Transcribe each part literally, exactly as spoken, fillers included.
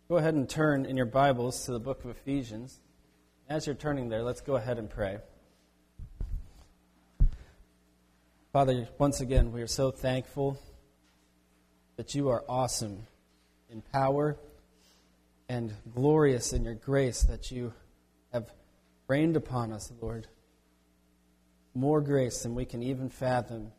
Go ahead and turn in your Bibles to the book of Ephesians. As you're turning there, let's go ahead and pray. Father, once again, we are so thankful that you are awesome in power and glorious in your grace that you have rained upon us, Lord. More grace than we can even fathom.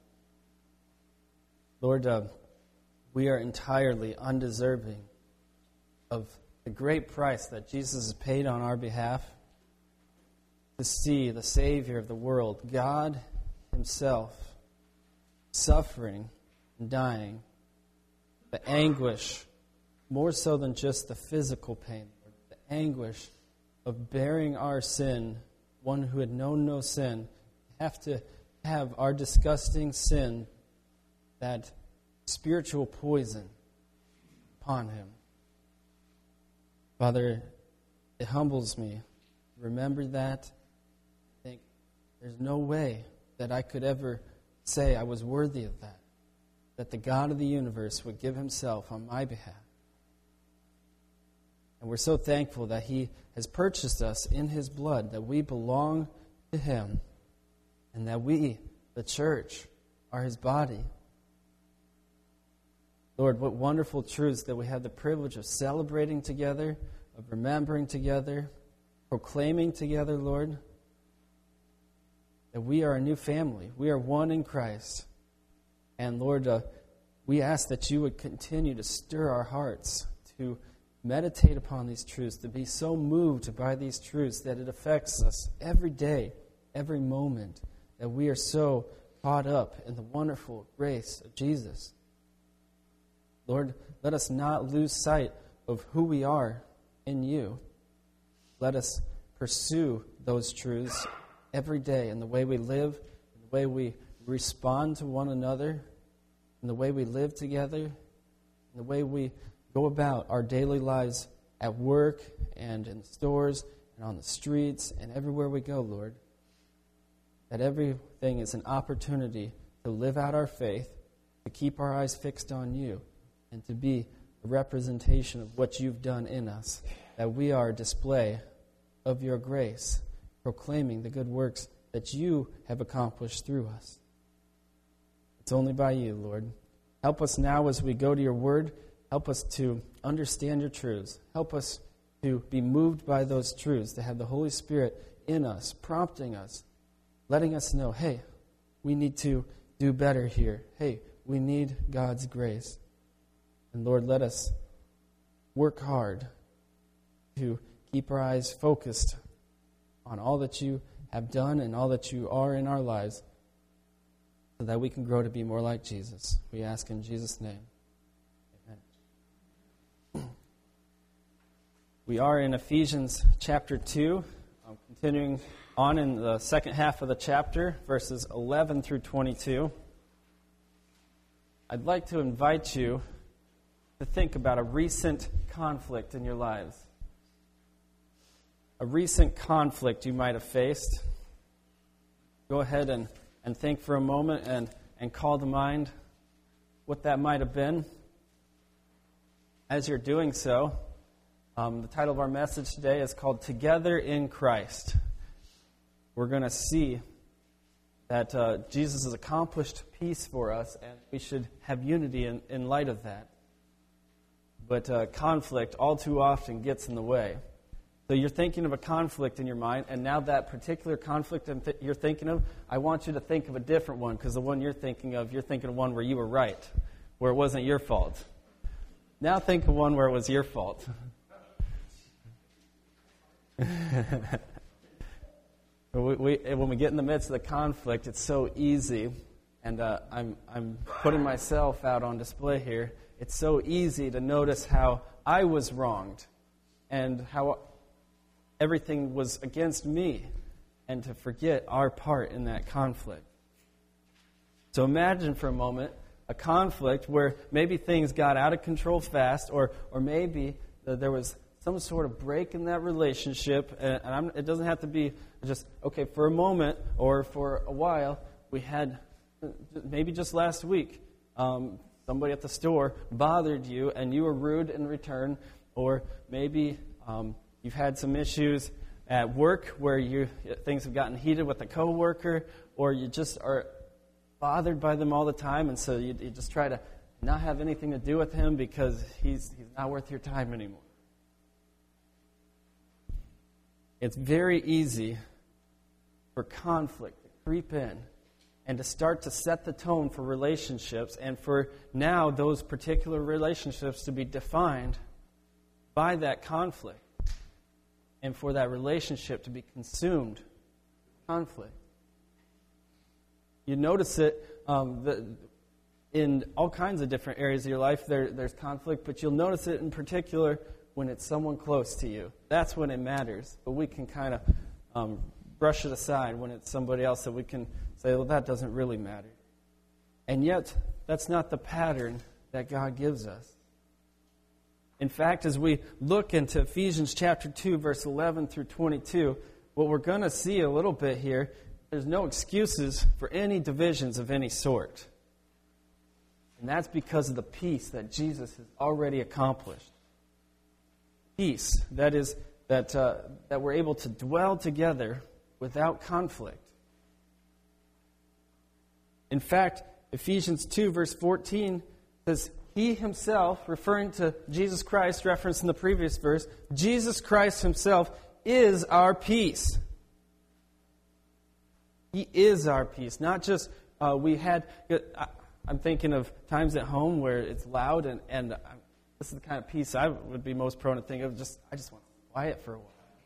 Lord, uh, we are entirely undeserving of the great price that Jesus has paid on our behalf to see the Savior of the world, God himself, suffering and dying, the anguish, more so than just the physical pain, Lord, the anguish of bearing our sin, one who had known no sin, have to have our disgusting sin, that spiritual poison upon him. Father, it humbles me to remember that. I think there's no way that I could ever say I was worthy of that, that the God of the universe would give himself on my behalf. And we're so thankful that he has purchased us in his blood, that we belong to him, and that we, the church, are his body. Lord, what wonderful truths that we have the privilege of celebrating together, of remembering together, proclaiming together, Lord, that we are a new family. We are one in Christ. And Lord, uh, we ask that you would continue to stir our hearts to meditate upon these truths, to be so moved by these truths that it affects us every day, every moment, that we are so caught up in the wonderful grace of Jesus. Lord, let us not lose sight of who we are in you. Let us pursue those truths every day in the way we live, in the way we respond to one another, in the way we live together, in the way we go about our daily lives at work and in stores and on the streets and everywhere we go, Lord. That everything is an opportunity to live out our faith, to keep our eyes fixed on you, and to be a representation of what you've done in us, that we are a display of your grace, proclaiming the good works that you have accomplished through us. It's only by you, Lord. Help us now as we go to your word. Help us to understand your truths. Help us to be moved by those truths, to have the Holy Spirit in us, prompting us, letting us know, hey, we need to do better here. Hey, we need God's grace. And Lord, let us work hard to keep our eyes focused on all that you have done and all that you are in our lives, so that we can grow to be more like Jesus. We ask in Jesus' name. Amen. We are in Ephesians chapter two, I'm continuing on in the second half of the chapter, verses eleven through twenty-two. I'd like to invite you to think about a recent conflict in your lives. A recent conflict you might have faced. Go ahead and, and think for a moment and, and call to mind what that might have been. As you're doing so, um, the title of our message today is called Together in Christ. We're going to see that uh, Jesus has accomplished peace for us, and we should have unity in, in light of that. But uh, conflict all too often gets in the way. So you're thinking of a conflict in your mind, and now that particular conflict you're thinking of, I want you to think of a different one, because the one you're thinking of, you're thinking of one where you were right, where it wasn't your fault. Now think of one where it was your fault. we, we, when we get in the midst of the conflict, it's so easy, and uh, I'm, I'm putting myself out on display here. It's so easy to notice how I was wronged and how everything was against me, and to forget our part in that conflict. So imagine for a moment a conflict where maybe things got out of control fast, or or maybe there was some sort of break in that relationship, and I'm, it doesn't have to be just, okay, for a moment or for a while, we had, maybe just last week, um, somebody at the store bothered you and you were rude in return, Or maybe um, you've had some issues at work where you things have gotten heated with a coworker, or you just are bothered by them all the time, and so you, you just try to not have anything to do with him because he's he's not worth your time anymore. It's very easy for conflict to creep in and to start to set the tone for relationships, and for now those particular relationships to be defined by that conflict, and for that relationship to be consumed with conflict. You notice it um, the, in all kinds of different areas of your life. There, there's conflict, but you'll notice it in particular when it's someone close to you. That's when it matters. But we can kind of um, brush it aside when it's somebody else that we can say, well, that doesn't really matter. And yet, that's not the pattern that God gives us. In fact, as we look into Ephesians chapter two, verse eleven through twenty-two, what we're going to see a little bit here, there's no excuses for any divisions of any sort. And that's because of the peace that Jesus has already accomplished. Peace, that is, that uh, that we're able to dwell together without conflict. In fact, Ephesians two, verse fourteen says, He himself, referring to Jesus Christ, referenced in the previous verse, Jesus Christ himself is our peace. He is our peace. Not just uh, we had, I, I'm thinking of times at home where it's loud, and, and I, this is the kind of peace I would be most prone to think of. Just I just want quiet for a while.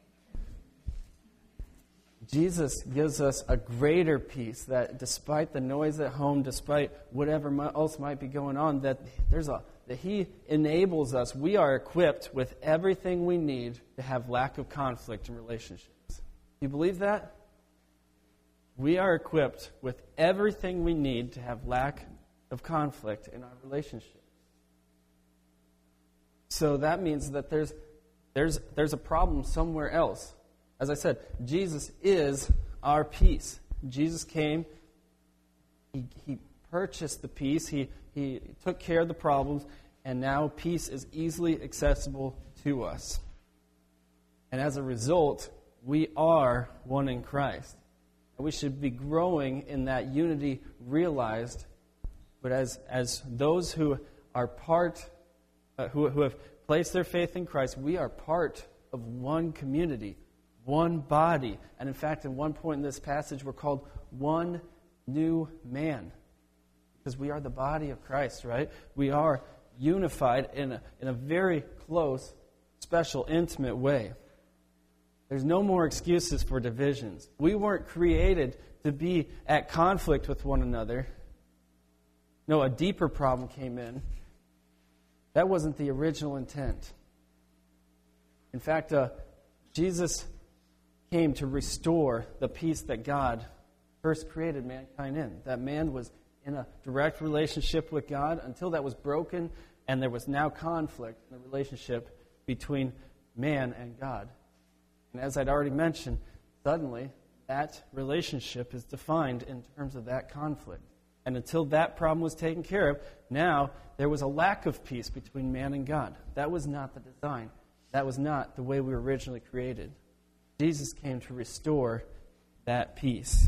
Jesus gives us a greater peace that despite the noise at home, despite whatever else might be going on, that there's a that He enables us. We are equipped with everything we need to have lack of conflict in relationships. Do you believe that? We are equipped with everything we need to have lack of conflict in our relationships. So that means that there's there's there's a problem somewhere else. As I said, Jesus is our peace. Jesus came, he, he purchased the peace, he, he took care of the problems, and now peace is easily accessible to us. And as a result, we are one in Christ. And we should be growing in that unity realized, but as, as those who are part, uh, who, who have placed their faith in Christ, we are part of one community, one body. And in fact, at one point in this passage, we're called one new man. Because we are the body of Christ, right? We are unified in a, in a very close, special, intimate way. There's no more excuses for divisions. We weren't created to be at conflict with one another. No, a deeper problem came in. That wasn't the original intent. In fact, uh, Jesus came to restore the peace that God first created mankind in. That man was in a direct relationship with God until that was broken, and there was now conflict in the relationship between man and God. And as I'd already mentioned, suddenly that relationship is defined in terms of that conflict. And until that problem was taken care of, now there was a lack of peace between man and God. That was not the design. That was not the way we were originally created. Jesus came to restore that peace.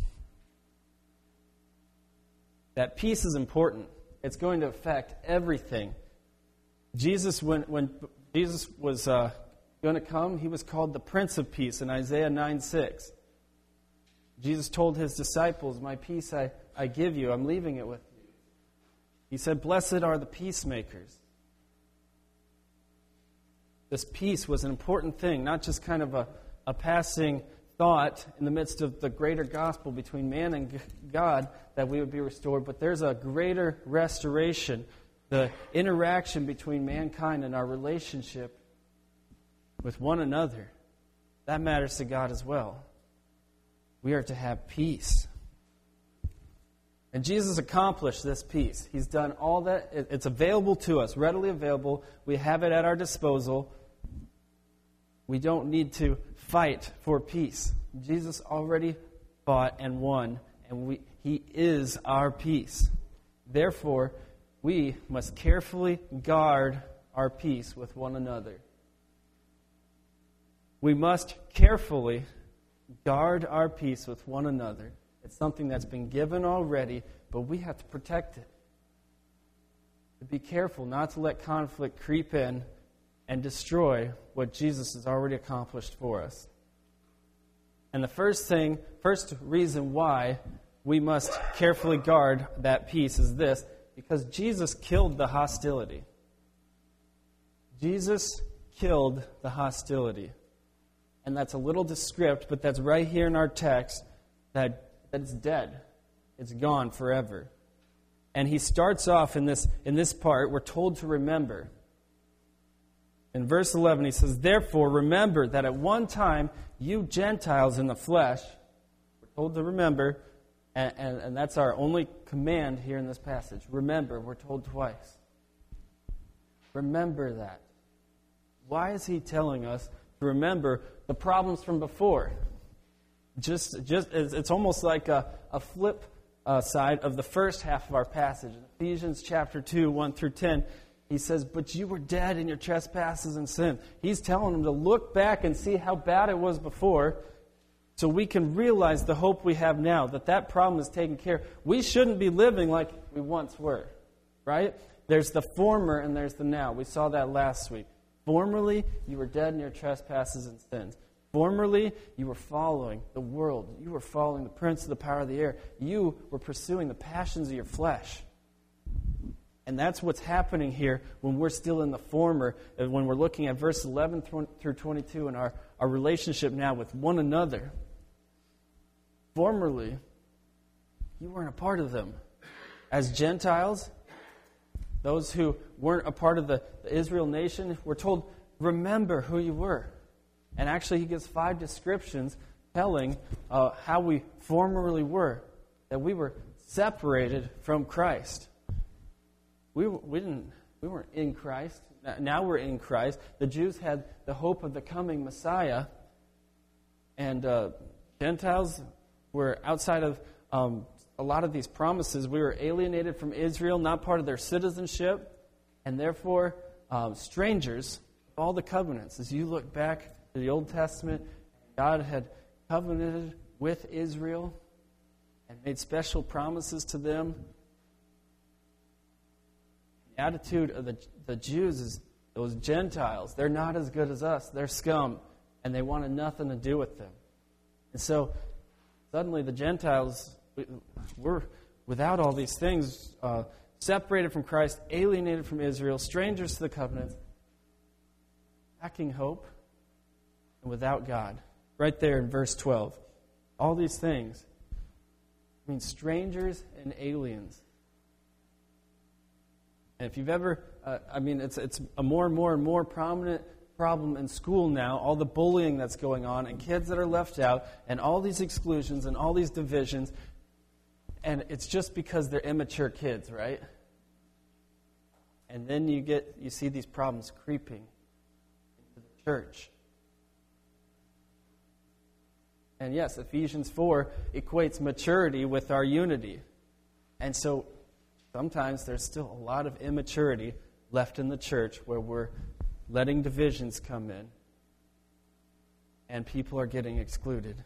That peace is important. It's going to affect everything. Jesus, when, when Jesus was uh, going to come, he was called the Prince of Peace in Isaiah nine six. Jesus told his disciples, my peace I, I give you, I'm leaving it with you. He said, blessed are the peacemakers. This peace was an important thing, not just kind of a a passing thought in the midst of the greater gospel between man and God that we would be restored, but there's a greater restoration, the interaction between mankind and our relationship with one another. That matters to God as well. We are to have peace. And Jesus accomplished this peace. He's done all that. It's available to us, readily available. We have it at our disposal. We don't need to fight for peace. Jesus already fought and won, and we, He is our peace. Therefore, we must carefully guard our peace with one another. we must carefully guard our peace with one another. It's something that's been given already, but we have to protect it. To be careful not to let conflict creep in and destroy what Jesus has already accomplished for us. And the first thing, first reason why we must carefully guard that peace is this: because Jesus killed the hostility. Jesus killed the hostility. And that's a little descript, but that's right here in our text, that, that it's dead. It's gone forever. And he starts off in this, in this part, we're told to remember. In verse eleven, he says, "Therefore, remember that at one time you Gentiles in the flesh," we're told to remember, and, and, and that's our only command here in this passage. Remember, we're told twice. Remember that. Why is he telling us to remember the problems from before? Just, just it's almost like a, a flip uh, side of the first half of our passage. In Ephesians chapter two, one through ten, he says, "But you were dead in your trespasses and sin." He's telling them to look back and see how bad it was before, so we can realize the hope we have now, that that problem is taken care of. We shouldn't be living like we once were, right? There's the former and there's the now. We saw that last week. Formerly, you were dead in your trespasses and sins. Formerly, you were following the world. You were following the prince of the power of the air. You were pursuing the passions of your flesh. And that's what's happening here when we're still in the former, and when we're looking at verse eleven through twenty-two and our, our relationship now with one another. Formerly, you weren't a part of them. As Gentiles, those who weren't a part of the, the Israel nation, we're told, remember who you were. And actually, he gives five descriptions telling uh, how we formerly were, that we were separated from Christ. We we didn't we weren't in Christ. Now we're in Christ. The Jews had the hope of the coming Messiah, and uh, Gentiles were outside of um, a lot of these promises. We were alienated from Israel, not part of their citizenship, and therefore um, strangers of all the covenants. As you look back to the Old Testament, God had covenanted with Israel and made special promises to them. The attitude of the, the Jews is those Gentiles, they're not as good as us. They're scum, and they wanted nothing to do with them. And so suddenly the Gentiles were without all these things, uh, separated from Christ, alienated from Israel, strangers to the covenant, lacking hope, and without God. Right there in verse twelve. All these things mean strangers and aliens. And if you've ever, uh, I mean, it's it's a more and more and more prominent problem in school now, all the bullying that's going on, and kids that are left out, and all these exclusions, and all these divisions, and it's just because they're immature kids, right? And then you get, you see these problems creeping into the church. And yes, Ephesians four equates maturity with our unity. And so sometimes there's still a lot of immaturity left in the church where we're letting divisions come in and people are getting excluded.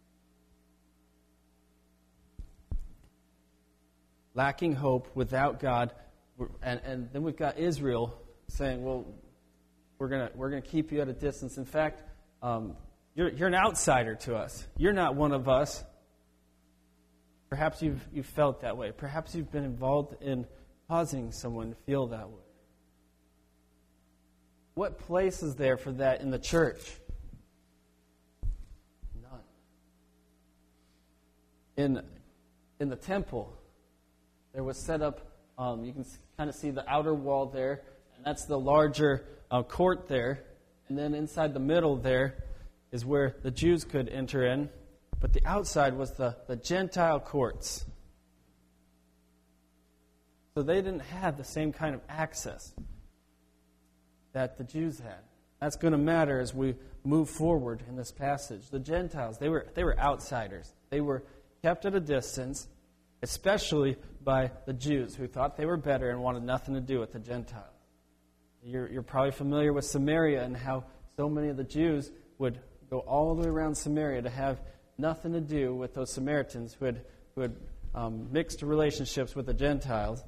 Lacking hope, without God, and, and then we've got Israel saying, well, we're gonna we're gonna keep you at a distance. In fact, um, you're you're an outsider to us. You're not one of us. Perhaps you've you've felt that way. Perhaps you've been involved in causing someone to feel that way. What place is there for that in the church? None. In in the temple, there was set up, um, you can kind of see the outer wall there, and that's the larger uh, court there. And then inside the middle there is where the Jews could enter in. But the outside was the, the Gentile courts. So they didn't have the same kind of access that the Jews had. That's going to matter as we move forward in this passage. The Gentiles, they were they were outsiders. They were kept at a distance, especially by the Jews who thought they were better and wanted nothing to do with the Gentiles. You're, you're probably familiar with Samaria and how so many of the Jews would go all the way around Samaria to have nothing to do with those Samaritans who had, who had um, mixed relationships with the Gentiles.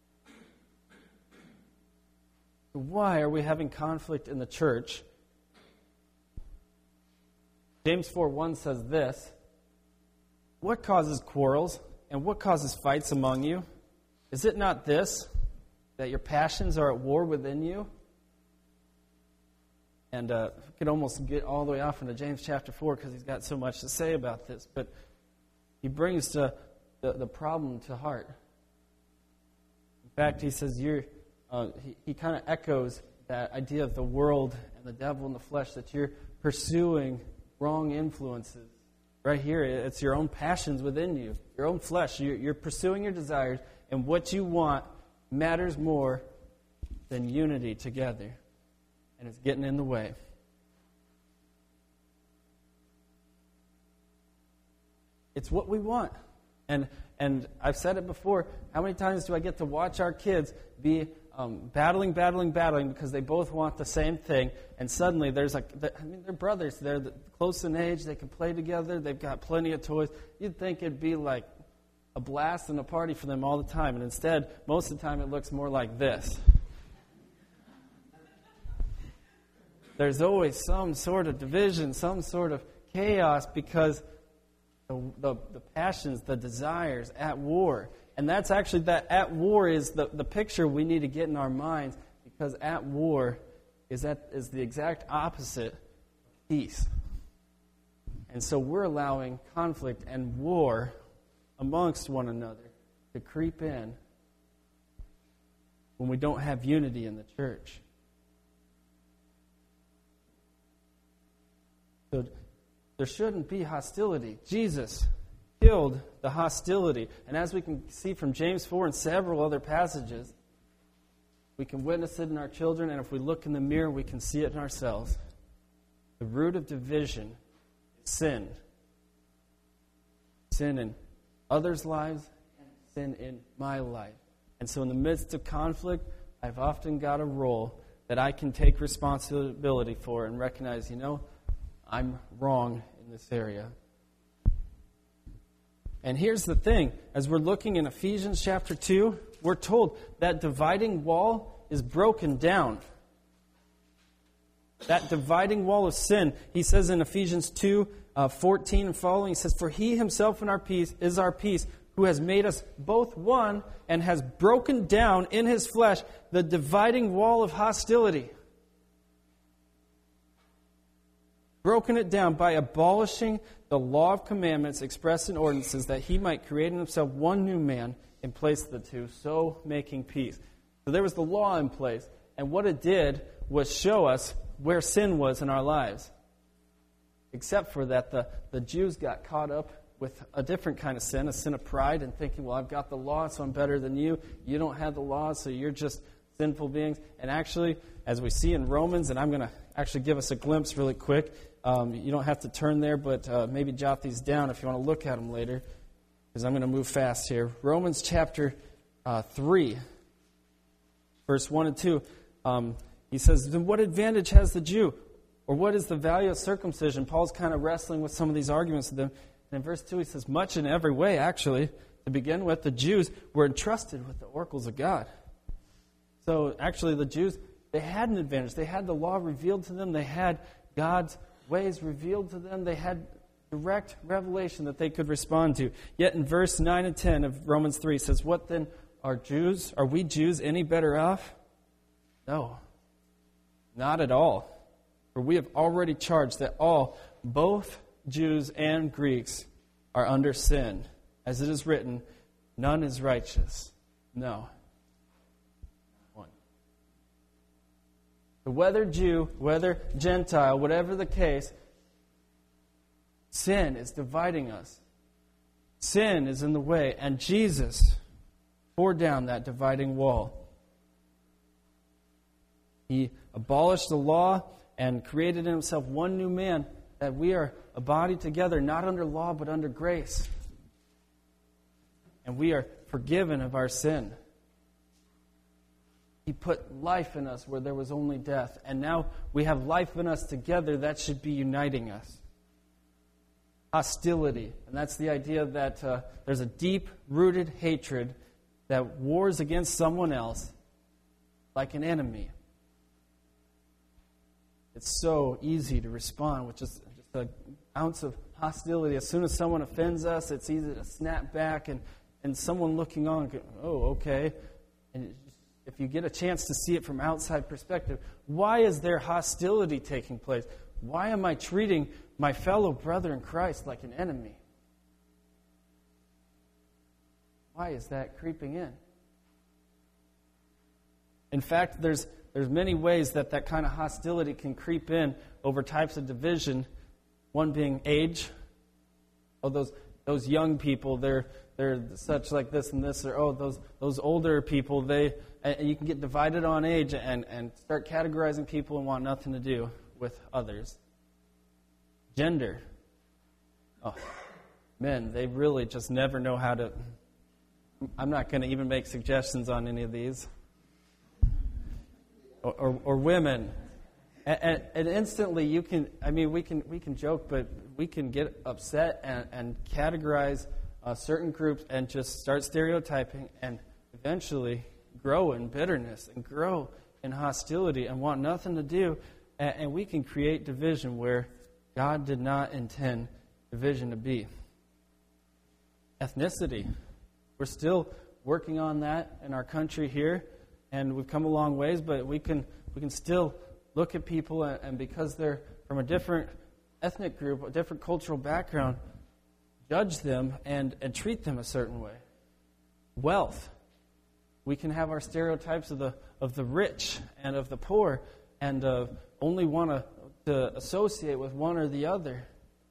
Why are we having conflict in the church? James four one says this, "What causes quarrels and what causes fights among you? Is it not this, that your passions are at war within you?" And uh, we could almost get all the way off into James chapter four because he's got so much to say about this. But he brings the, the, the problem to heart. In fact, he says, you're, uh, he, he kind of echoes that idea of the world and the devil and the flesh, that you're pursuing wrong influences. Right here, it's your own passions within you, your own flesh. You're, you're pursuing your desires, and what you want matters more than unity together. And it's getting in the way. It's what we want. And and I've said it before, how many times do I get to watch our kids be um, battling, battling, battling because they both want the same thing, and suddenly there's like, I mean, they're brothers, they're close in age, they can play together, they've got plenty of toys. You'd think it'd be like a blast and a party for them all the time, and instead, most of the time it looks more like this. There's always some sort of division, some sort of chaos, because the, the, the passions, the desires at war. And that's actually, that at war is the, the picture we need to get in our minds, because at war is, that, is the exact opposite of peace. And so we're allowing conflict and war amongst one another to creep in when we don't have unity in the church. So there shouldn't be hostility. Jesus killed the hostility. And as we can see from James four and several other passages, we can witness it in our children, and if we look in the mirror, we can see it in ourselves. The root of division is sin. Sin in others' lives, and sin in my life. And so in the midst of conflict, I've often got a role that I can take responsibility for and recognize, you know, I'm wrong in this area. And here's the thing. As we're looking in Ephesians chapter two, we're told that dividing wall is broken down. That dividing wall of sin. He says in Ephesians two, uh, fourteen and following, he says, "For he himself in our peace is our peace, who has made us both one and has broken down in his flesh the dividing wall of hostility." Broken it down by abolishing the law of commandments expressed in ordinances, that he might create in himself one new man in place of the two, so making peace. So there was the law in place, and what it did was show us where sin was in our lives. Except for that, the, the Jews got caught up with a different kind of sin, a sin of pride, and thinking, well, I've got the law, so I'm better than you. You don't have the law, so you're just sinful beings. And actually, as we see in Romans, and I'm going to actually give us a glimpse really quick. Um, you don't have to turn there, but uh, maybe jot these down if you want to look at them later, because I'm going to move fast here. Romans chapter uh, three, verse one and two. Um, he says, "Then what advantage has the Jew? Or what is the value of circumcision?" Paul's kind of wrestling with some of these arguments with them. And in verse two, he says, "Much in every way, actually. To begin with, the Jews were entrusted with the oracles of God." So actually, the Jews, they had an advantage. They had the law revealed to them. They had God's ways revealed to them. They had direct revelation that they could respond to. Yet in verse nine and ten of Romans three, it says, "What then are Jews? Are we Jews any better off? No, not at all. For we have already charged that all, both Jews and Greeks, are under sin. As it is written, none is righteous. No, one." So whether Jew, whether Gentile, whatever the case, sin is dividing us. Sin is in the way, and Jesus tore down that dividing wall. He abolished the law and created in himself one new man, that we are a body together, not under law, but under grace. And we are forgiven of our sin. He put life in us where there was only death. And now we have life in us together. That should be uniting us. hostility. And that's the idea that uh, there's a deep-rooted hatred that wars against someone else like an enemy. It's so easy to respond with just, just an ounce of hostility. As soon as someone offends us, it's easy to snap back, and, and someone looking on, go, oh, okay. And if you get a chance to see it from outside perspective, why is there hostility taking place? Why am I treating my fellow brother in Christ like an enemy? Why is that creeping in? In fact, there's there's many ways that that kind of hostility can creep in over types of division. One being age. Oh, those those young people, they're they're such like this and this, or oh, those those older people, they and you can get divided on age and, and start categorizing people and want nothing to do with others. Gender. Oh, men, they really just never know how to. I'm not going to even make suggestions on any of these. Or, or, or women. And, and, and instantly you can, I mean, we can we can joke, but we can get upset and, and categorize uh, certain groups and just start stereotyping and eventually grow in bitterness and grow in hostility and want nothing to do. And, and we can create division where God did not intend division to be. Ethnicity. We're still working on that in our country here, and we've come a long ways, but we can we can still look at people, and, and because they're from a different ethnic group, a different cultural background, judge them and, and treat them a certain way. Wealth. We can have our stereotypes of the of the rich and of the poor, and uh, only want to to associate with one or the other.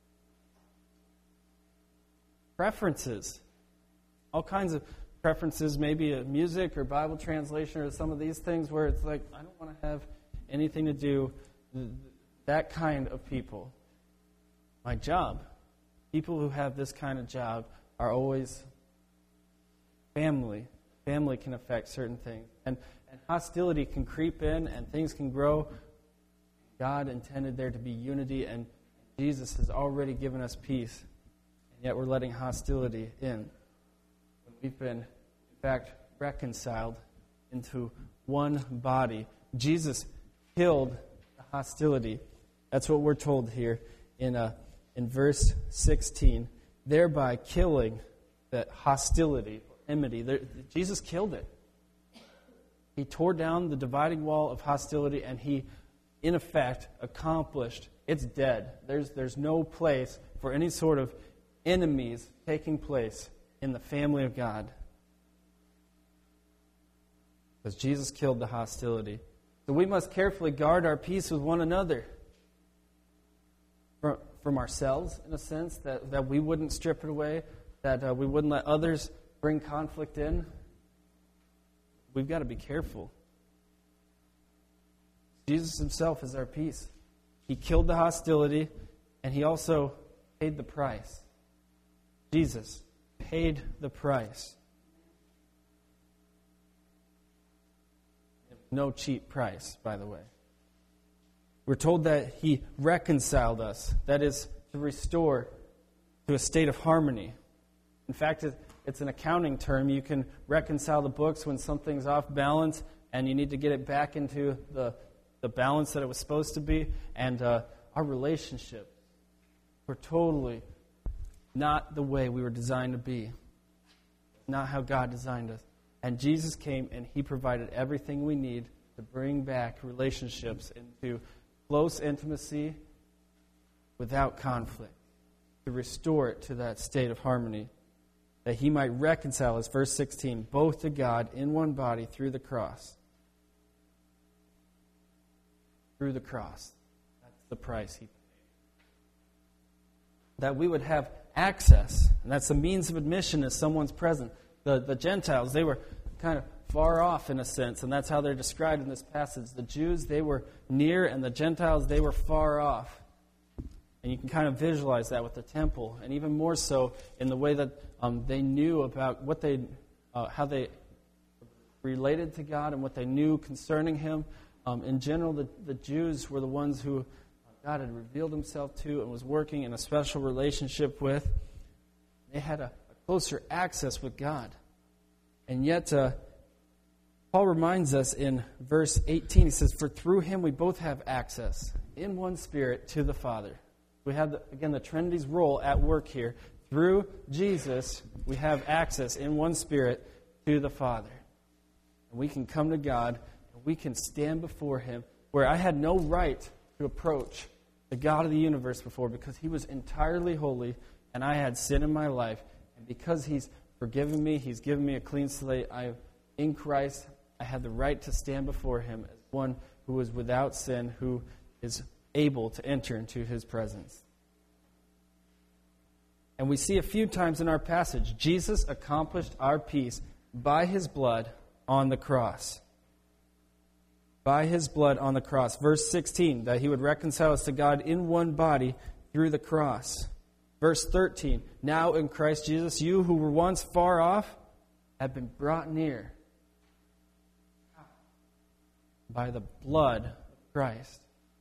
Preferences. All kinds of preferences, maybe a music or Bible translation or some of these things where it's like, I don't want to have anything to do with that kind of people. My job. People who have this kind of job are always family. Family can affect certain things. And, and hostility can creep in and things can grow. God intended there to be unity, and Jesus has already given us peace. And yet we're letting hostility in. We've been, in fact, reconciled into one body. Jesus killed the hostility. That's what we're told here in uh, in verse sixteen. Thereby killing that hostility, enmity. There, Jesus killed it. He tore down the dividing wall of hostility, and he, in effect, accomplished. It's dead. There's there's no place for any sort of enemies taking place in the family of God. Because Jesus killed the hostility. So we must carefully guard our peace with one another. From, from ourselves, in a sense, that, that we wouldn't strip it away, that uh, we wouldn't let others bring conflict in. We've got to be careful. Jesus himself is our peace. He killed the hostility, and he also paid the price. Jesus paid the price. No cheap price, by the way. We're told that he reconciled us. That is, to restore to a state of harmony. In fact, it's an accounting term. You can reconcile the books when something's off balance and you need to get it back into the, the balance that it was supposed to be. And uh, our relationship, we're totally not the way we were designed to be. Not how God designed us. And Jesus came and he provided everything we need to bring back relationships into close intimacy without conflict. To restore it to that state of harmony. That he might reconcile us, verse sixteen, both to God in one body through the cross. Through the cross. That's the price he paid. That we would have access, and that's the means of admission as someone's present. The, the Gentiles, they were kind of far off in a sense, and that's how they're described in this passage. The Jews, they were near, and the Gentiles, they were far off. And you can kind of visualize that with the temple, and even more so in the way that um, they knew about what they, uh, how they related to God and what they knew concerning Him. Um, in general, the, the Jews were the ones who God had revealed himself to and was working in a special relationship with. They had a, a closer access with God. And yet, uh, Paul reminds us in verse eighteen, he says, "For through him we both have access in one Spirit to the Father." We have, the, again, the Trinity's role at work here. Through Jesus, we have access in one Spirit to the Father. And we can come to God, and we can stand before him, where I had no right to approach the God of the universe before, because he was entirely holy, and I had sin in my life. And because he's forgiven me, he's given me a clean slate, I, in Christ, I had the right to stand before him as one who is without sin, who is able to enter into his presence. And we see a few times in our passage, Jesus accomplished our peace by his blood on the cross. By his blood on the cross. Verse sixteen, that he would reconcile us to God in one body through the cross. Verse thirteen, now in Christ Jesus, you who were once far off have been brought near by the blood of Christ.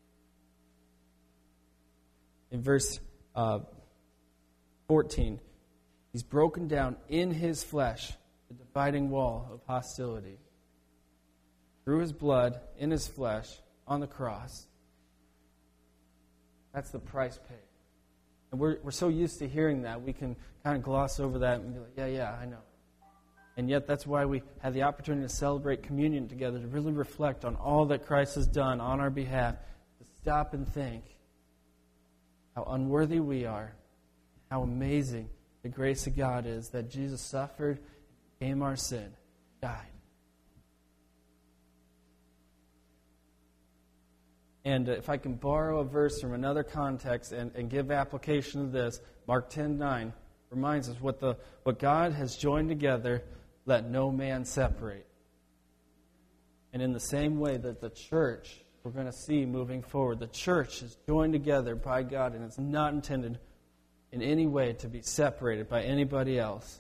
In verse uh, fourteen, he's broken down in his flesh the dividing wall of hostility. Through his blood, in his flesh, on the cross. That's the price paid. And we're we're so used to hearing that, we can kind of gloss over that and be like, yeah, yeah, I know. And yet that's why we have the opportunity to celebrate communion together, to really reflect on all that Christ has done on our behalf, to stop and think how unworthy we are, how amazing the grace of God is, that Jesus suffered, became our sin, died. And if I can borrow a verse from another context and, and give application to this, Mark ten nine reminds us what the what God has joined together, let no man separate. And in the same way that the church, we're going to see moving forward, the church is joined together by God, and it's not intended in any way to be separated by anybody else.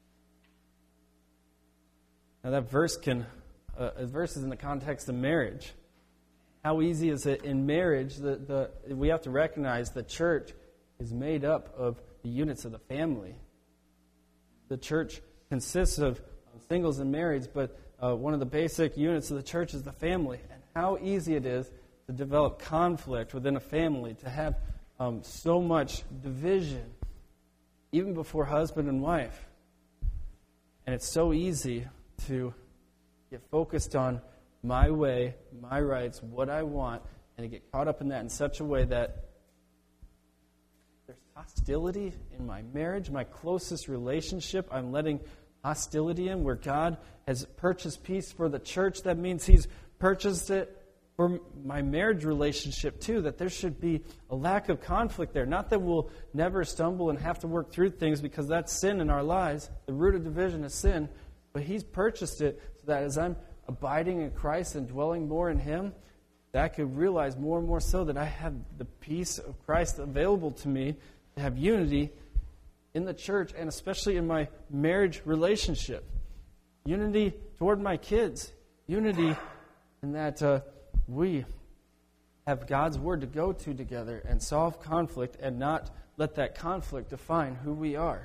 Now that verse can, uh, a verse is in the context of marriage. How easy is it in marriage? The, the, we have to recognize the church is made up of the units of the family. The church consists of singles and marrieds, but uh, one of the basic units of the church is the family. And how easy it is to develop conflict within a family, to have um, so much division, even before husband and wife. And it's so easy to get focused on my way, my rights, what I want, and to get caught up in that in such a way that there's hostility in my marriage, my closest relationship. I'm letting hostility in where God has purchased peace for the church. That means he's purchased it for my marriage relationship too, that there should be a lack of conflict there. Not that we'll never stumble and have to work through things, because that's sin in our lives. The root of division is sin. But he's purchased it so that as I'm abiding in Christ and dwelling more in him, that I could realize more and more so that I have the peace of Christ available to me, to have unity in the church and especially in my marriage relationship. Unity toward my kids. Unity in that uh, we have God's word to go to together and solve conflict and not let that conflict define who we are.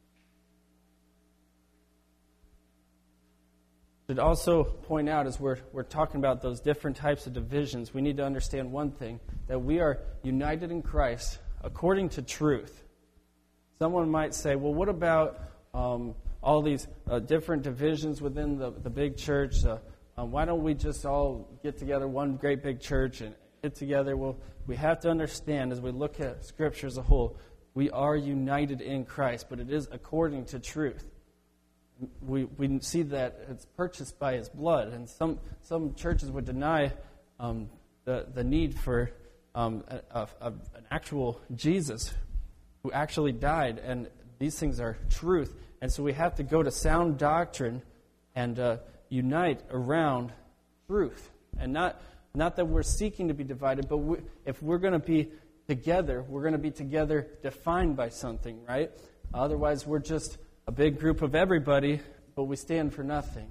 Should also point out, as we're we're talking about those different types of divisions, we need to understand one thing, that we are united in Christ according to truth. Someone might say, well, what about um, all these uh, different divisions within the, the big church? Uh, um, why don't we just all get together, one great big church, and get together? Well, we have to understand, as we look at Scripture as a whole, we are united in Christ, but it is according to truth. We we see that it's purchased by his blood, and some some churches would deny um, the the need for um, a, a, a, an actual Jesus who actually died, and these things are truth. And so we have to go to sound doctrine and uh, unite around truth, and not not that we're seeking to be divided, but we, if we're going to be together, we're going to be together defined by something, right? Otherwise, we're just a big group of everybody, but we stand for nothing.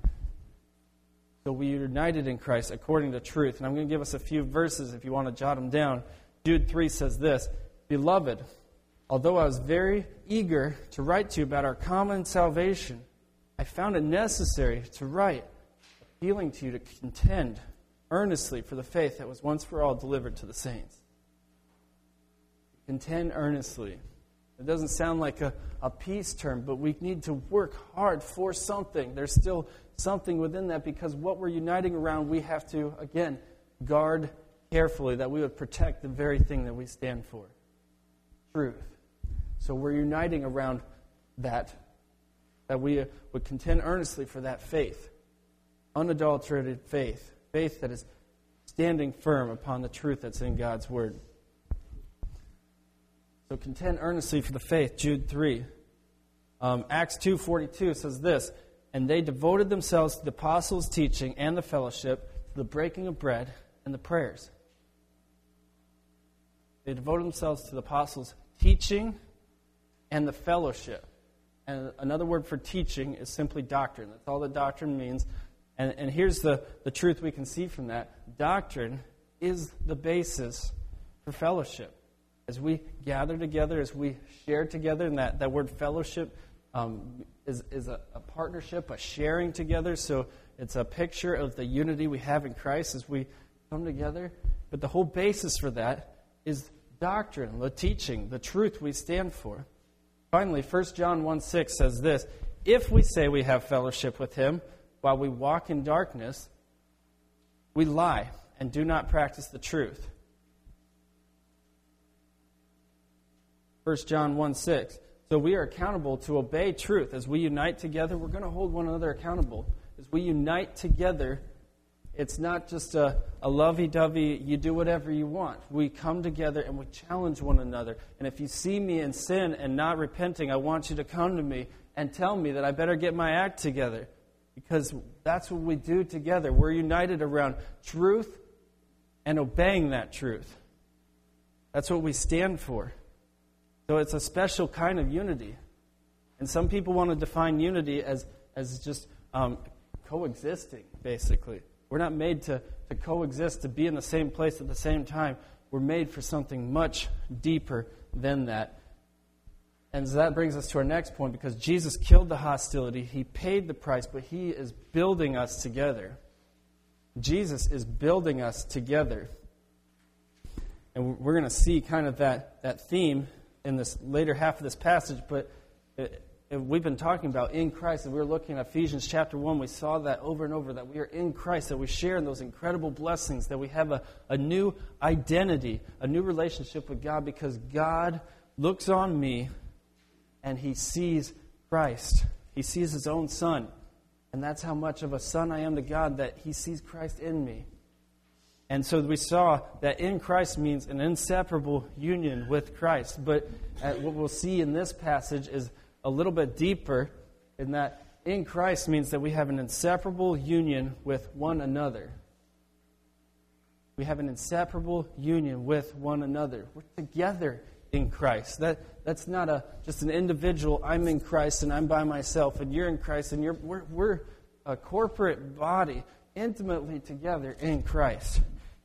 So we are united in Christ according to truth. And I'm going to give us a few verses if you want to jot them down. Jude three says this, "Beloved, although I was very eager to write to you about our common salvation, I found it necessary to write, appealing to you to contend earnestly for the faith that was once for all delivered to the saints." Contend earnestly. It doesn't sound like a, a peace term, but we need to work hard for something. There's still something within that, because what we're uniting around, we have to, again, guard carefully, that we would protect the very thing that we stand for. Truth. So we're uniting around that, that we would contend earnestly for that faith. Unadulterated faith. Faith that is standing firm upon the truth that's in God's Word. So contend earnestly for the faith, Jude three. Um, Acts two forty-two says this, "And they devoted themselves to the apostles' teaching and the fellowship, to the breaking of bread and the prayers." They devoted themselves to the apostles' teaching and the fellowship. And another word for teaching is simply doctrine. That's all that doctrine means. And, and here's the, the truth we can see from that. Doctrine is the basis for fellowship. As we gather together, as we share together, and that, that word fellowship um, is, is a, a partnership, a sharing together. So it's a picture of the unity we have in Christ as we come together. But the whole basis for that is doctrine, the teaching, the truth we stand for. Finally, First John one six says this, "If we say we have fellowship with him while we walk in darkness, we lie and do not practice the truth." First John one six. So we are accountable to obey truth. As we unite together, we're going to hold one another accountable. As we unite together, it's not just a, a lovey-dovey, you do whatever you want. We come together and we challenge one another. And if you see me in sin and not repenting, I want you to come to me and tell me that I better get my act together. Because that's what we do together. We're united around truth and obeying that truth. That's what we stand for. So it's a special kind of unity. And some people want to define unity as, as just um, coexisting, basically. We're not made to, to coexist, to be in the same place at the same time. We're made for something much deeper than that. And so that brings us to our next point, because Jesus killed the hostility. He paid the price, but he is building us together. Jesus is building us together. And we're going to see kind of that, that theme in this later half of this passage, but it, it, we've been talking about in Christ, and we were looking at Ephesians chapter one. We saw that over and over, that we are in Christ, that we share in those incredible blessings, that we have a, a new identity, a new relationship with God, because God looks on me and he sees Christ. He sees his own Son. And that's how much of a son I am to God, that he sees Christ in me. And so we saw that in Christ means an inseparable union with Christ. But what we'll see in this passage is a little bit deeper, in that in Christ means that we have an inseparable union with one another. We have an inseparable union with one another. We're together in Christ. That that's not a just an individual, I'm in Christ and I'm by myself, and you're in Christ, and you're we're, we're a corporate body, intimately together in Christ,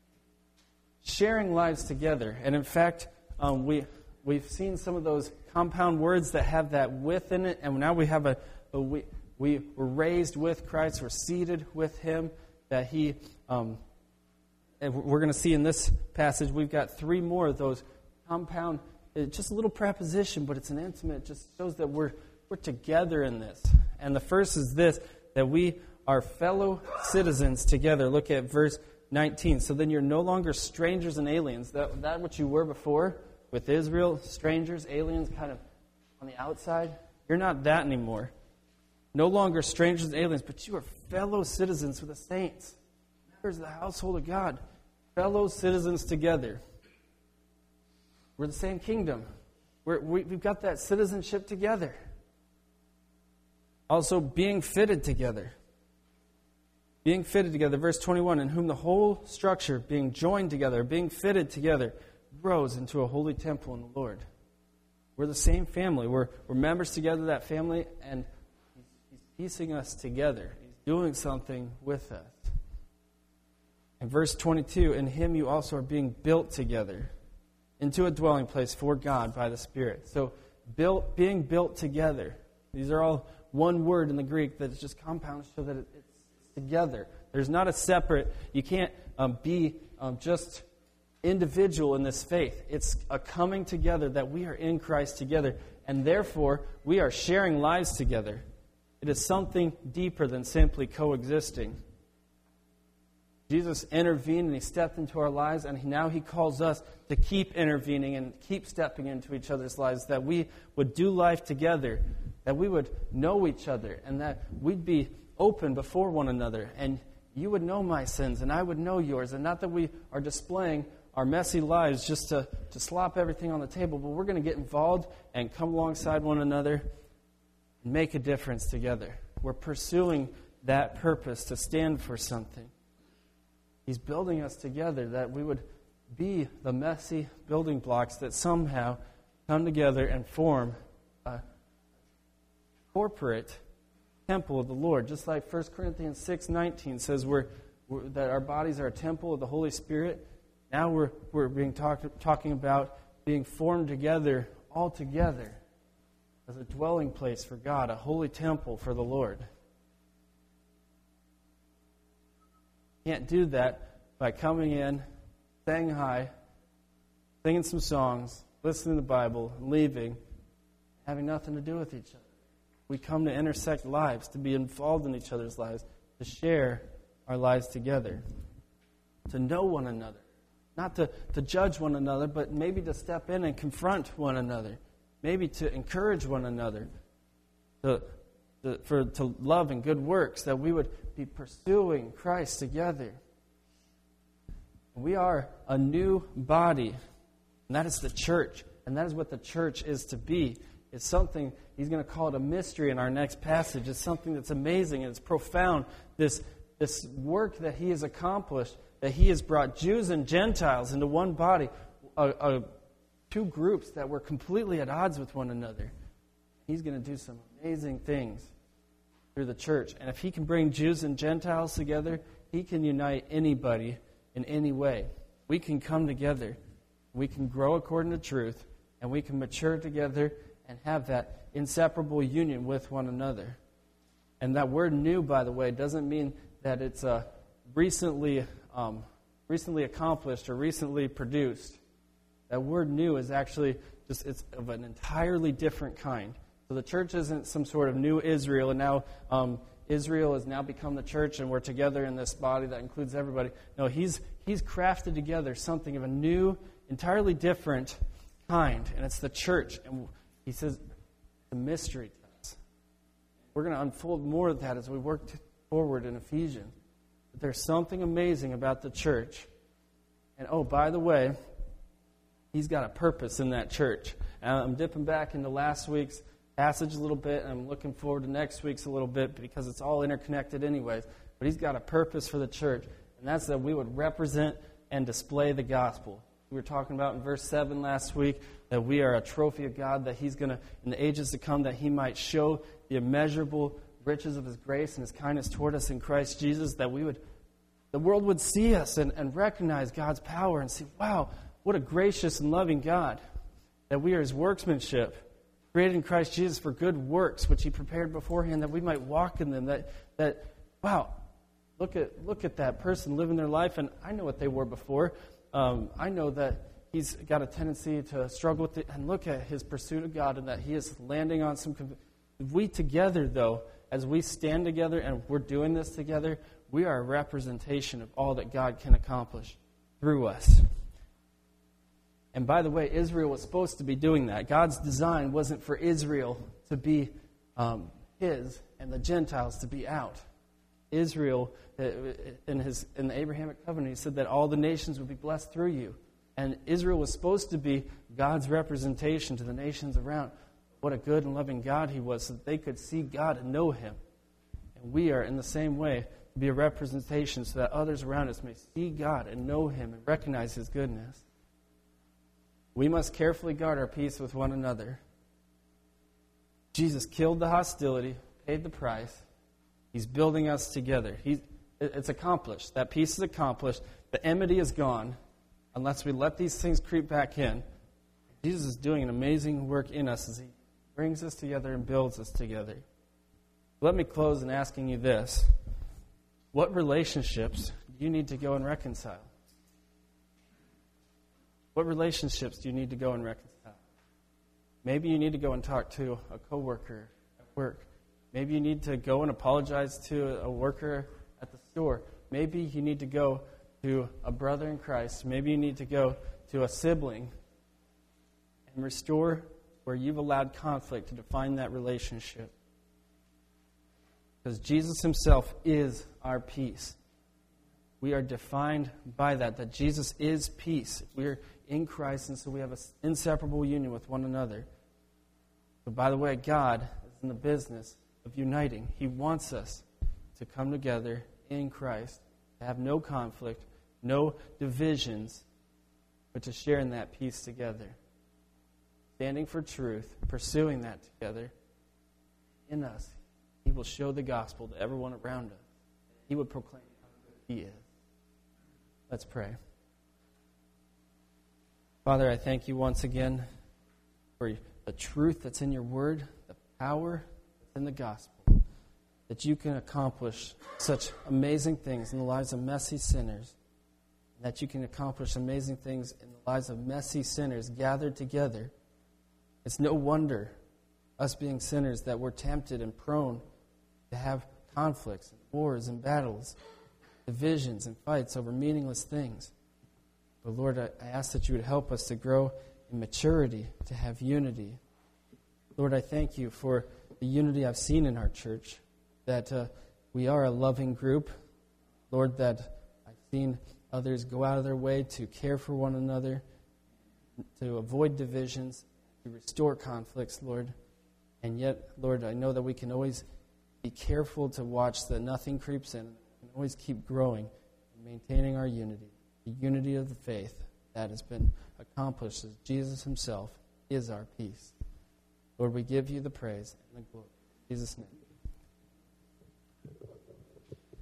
sharing lives together. And in fact, um, we we've seen some of those compound words that have that with in it, and now we have a, a we we were raised with Christ, we're seated with Him. That He, um, and we're going to see in this passage, we've got three more of those compound. It's just a little preposition, but it's an intimate. It just shows that we're we're together in this. And the first is this: that we are fellow citizens together. Look at verse nineteen. So then you're no longer strangers and aliens. That that what you were before with Israel, strangers, aliens, kind of on the outside. You're not that anymore. No longer strangers and aliens, but you are fellow citizens with the saints, members of the household of God, fellow citizens together. We're the same kingdom. We're, we, we've got that citizenship together. Also, being fitted together. Being fitted together. Verse twenty-one, in whom the whole structure, being joined together, being fitted together, grows into a holy temple in the Lord. We're the same family. We're, we're members together of that family, and he's, he's piecing us together. He's doing something with us. And verse twenty-two, in Him you also are being built together into a dwelling place for God by the Spirit. So built, being built together. These are all one word in the Greek that is just compounded so that it, it's together. There's not a separate, you can't um, be um, just individual in this faith. It's a coming together that we are in Christ together, and therefore we are sharing lives together. It is something deeper than simply coexisting. Jesus intervened and He stepped into our lives, and now He calls us to keep intervening and keep stepping into each other's lives, that we would do life together, that we would know each other, and that we'd be open before one another, and you would know my sins and I would know yours, and not that we are displaying our messy lives just to, to slop everything on the table, but we're going to get involved and come alongside one another and make a difference together. We're pursuing that purpose to stand for something. He's building us together that we would be the messy building blocks that somehow come together and form a corporate temple of the Lord. Just like First Corinthians six nineteen says we're, we're, that our bodies are a temple of the Holy Spirit. Now we're, we're being talk, talking about being formed together, all together, as a dwelling place for God, a holy temple for the Lord. Can't do that by coming in, saying hi, singing some songs, listening to the Bible, and leaving, having nothing to do with each other. We come to intersect lives, to be involved in each other's lives, to share our lives together, to know one another. Not to, to judge one another, but maybe to step in and confront one another. Maybe to encourage one another. To, to, for, to love and good works, that we would be pursuing Christ together. We are a new body, and that is the church. And that is what the church is to be. It's something, he's going to call it a mystery in our next passage. It's something that's amazing and it's profound. This, this work that he has accomplished, that he has brought Jews and Gentiles into one body, uh, uh, two groups that were completely at odds with one another. He's going to do some amazing things through the church. And if he can bring Jews and Gentiles together, he can unite anybody in any way. We can come together. We can grow according to truth, and we can mature together and have that inseparable union with one another. And that word new, by the way, doesn't mean that it's uh, recently um, recently accomplished or recently produced. That word new is actually just, it's of an entirely different kind. So the church isn't some sort of new Israel, and now um, Israel has now become the church, and we're together in this body that includes everybody. No, he's he's crafted together something of a new, entirely different kind, and it's the church. And he says it's a mystery to us. We're going to unfold more of that as we work forward in Ephesians. But there's something amazing about the church. And oh, by the way, he's got a purpose in that church. And I'm dipping back into last week's passage a little bit, and I'm looking forward to next week's a little bit because it's all interconnected anyways. But he's got a purpose for the church, and that's that we would represent and display the gospel. We were talking about in verse seven last week that we are a trophy of God, that he's going to, in the ages to come, that he might show the immeasurable riches of his grace and his kindness toward us in Christ Jesus, that we would, the world would see us and, and recognize God's power and see, wow, what a gracious and loving God, that we are his workmanship, created in Christ Jesus for good works, which he prepared beforehand, that we might walk in them, that, that wow, look at look at that person living their life, and I know what they were before. Um, I know that he's got a tendency to struggle with it, and look at his pursuit of God, and that he is landing on some... Conv- we together, though, as we stand together and we're doing this together, we are a representation of all that God can accomplish through us. And by the way, Israel was supposed to be doing that. God's design wasn't for Israel to be um, his and the Gentiles to be out. Israel, in his in the Abrahamic covenant, he said that all the nations would be blessed through you. And Israel was supposed to be God's representation to the nations around. What a good and loving God he was, so that they could see God and know him. And we are, in the same way, to be a representation so that others around us may see God and know him and recognize his goodness. We must carefully guard our peace with one another. Jesus killed the hostility, paid the price. He's building us together. He's, it's accomplished. That peace is accomplished. The enmity is gone. unless we let these things creep back in. Jesus is doing an amazing work in us as he brings us together and builds us together. Let me close in asking you this. What relationships do you need to go and reconcile? What relationships do you need to go and reconcile? Maybe you need to go and talk to a coworker at work. Maybe you need to go and apologize to a worker at the store. Maybe you need to go to a brother in Christ. Maybe you need to go to a sibling and restore where you've allowed conflict to define that relationship. Because Jesus himself is our peace. We are defined by that, that Jesus is peace. We're in Christ, and so we have an inseparable union with one another. But by the way, God is in the business of uniting. He wants us to come together in Christ, to have no conflict, no divisions, but to share in that peace together. Standing for truth, pursuing that together. In us, he will show the gospel to everyone around us. He would proclaim how good he is. Let's pray. Father, I thank you once again for the truth that's in your word, the power that's in the gospel, that you can accomplish such amazing things in the lives of messy sinners, and that you can accomplish amazing things in the lives of messy sinners gathered together. It's no wonder, us being sinners, that we're tempted and prone to have conflicts and wars and battles, divisions and fights over meaningless things. But Lord, I ask that you would help us to grow in maturity, to have unity. Lord, I thank you for the unity I've seen in our church, that uh, we are a loving group. Lord, that I've seen others go out of their way to care for one another, to avoid divisions, to restore conflicts, Lord. And yet, Lord, I know that we can always be careful to watch that nothing creeps in. We can always keep growing and maintaining our unity, the unity of the faith that has been accomplished as Jesus himself is our peace. Lord, we give you the praise and the glory. In Jesus' name.